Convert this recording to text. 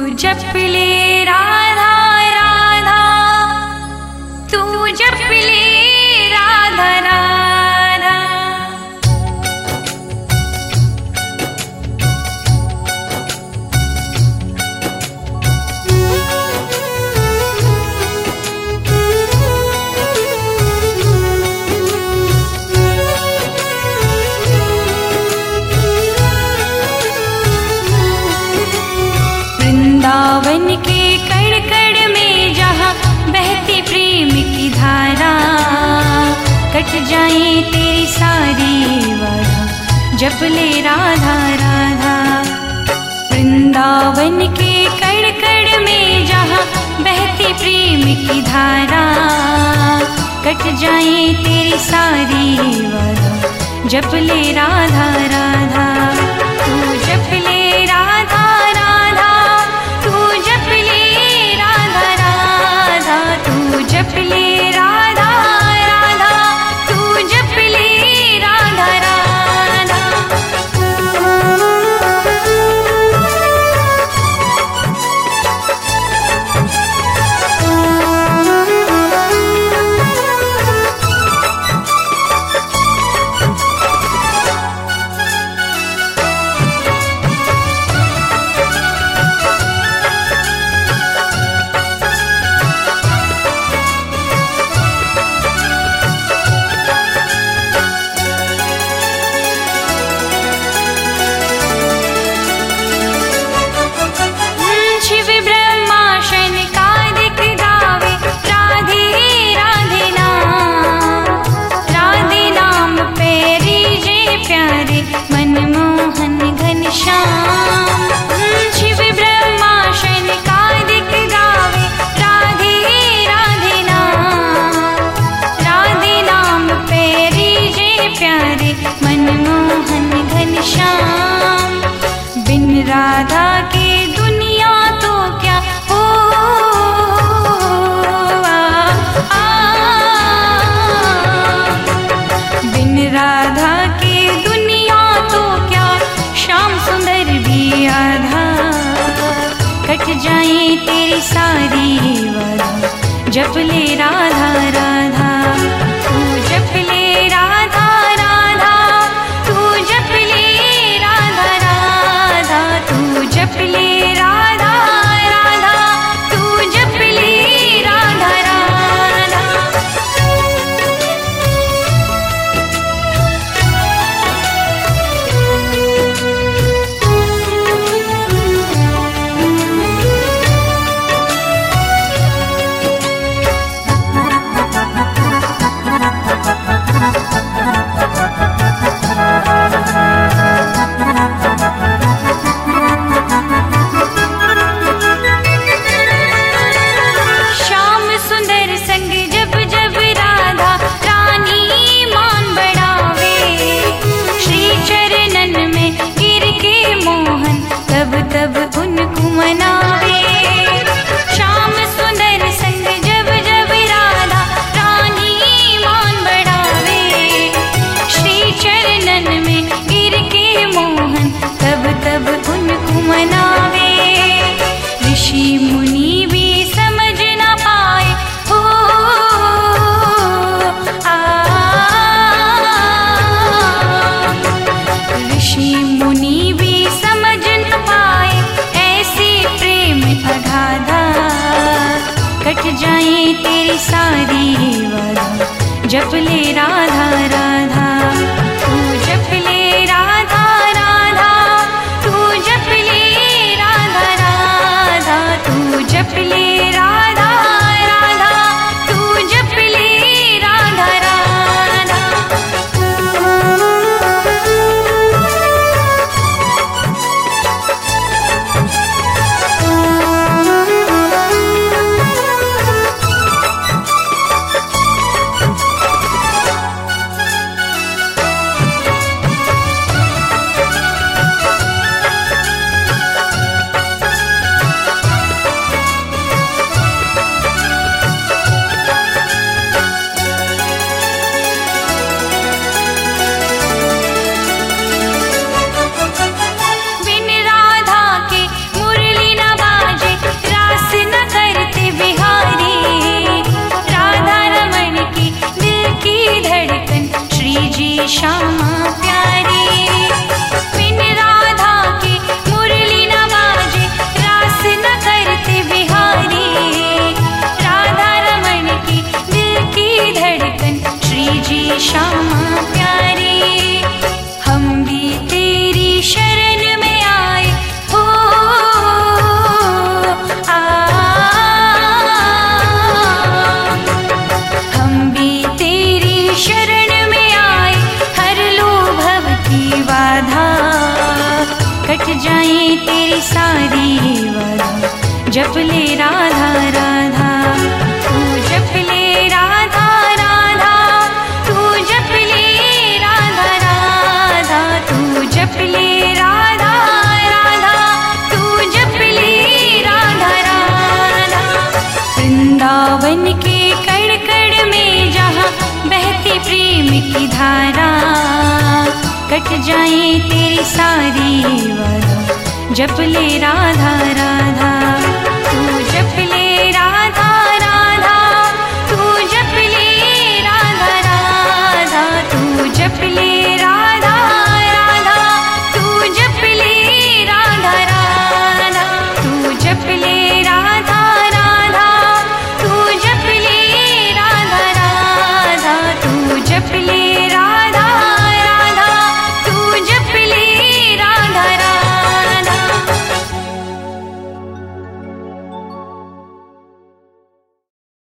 जप ले राधा राधा, तू जप ले राधा राधा। वृंदावन के कण कण में जहाँ बहती प्रेम की धारा, कट जाए तेरी सारी वादा, जप ले राधा राधा। वृंदावन के कण कण में जहाँ बहती प्रेम की धारा, कट जाए तेरी सारी वादा, जप ले राधा राधा। तू जप ले राधा राधा, तू जप ले राधा राधा, तू जप ले राधा राधा, तू जप ले राधा राधा। राधा के दुनिया तो क्या हो, बिन राधा के दुनिया तो क्या, श्याम सुंदर भी आधा, कट जाए तेरी सारी वादा, जप ले राधा राधा। तू जप ले राधा राधा, तू जप ले राधा राधा, तू जप ले राधा राधा, तू जप ले राधा राधा। तब उनको मनावे, श्याम सुंदर संग जब जब राधा रानी मान बढ़ावे, श्री चरणन में गिर के मोहन तब तब उनको मनावे। ऋषि मुनि भी समझ न पाए हो, ऋषि मुनि भी कट जाए तेरी सारी वादा, जप ले राधा राधा। तू जप ले राधा राधा, तू जप ले राधा राधा, तू जप ले राधा राधा, तू जप ले राधा राधा। सारी वाला जप ले राधा राधा। तू जप ले राधा राधा, तू जप ले राधा राधा, तू जप ले राधा राधा, तू जप ले राधा राधा। वृंदावन के कण कण में जहाँ बहती प्रेम की धारा, कट जाए तेरी सारी वाला जप ले राधा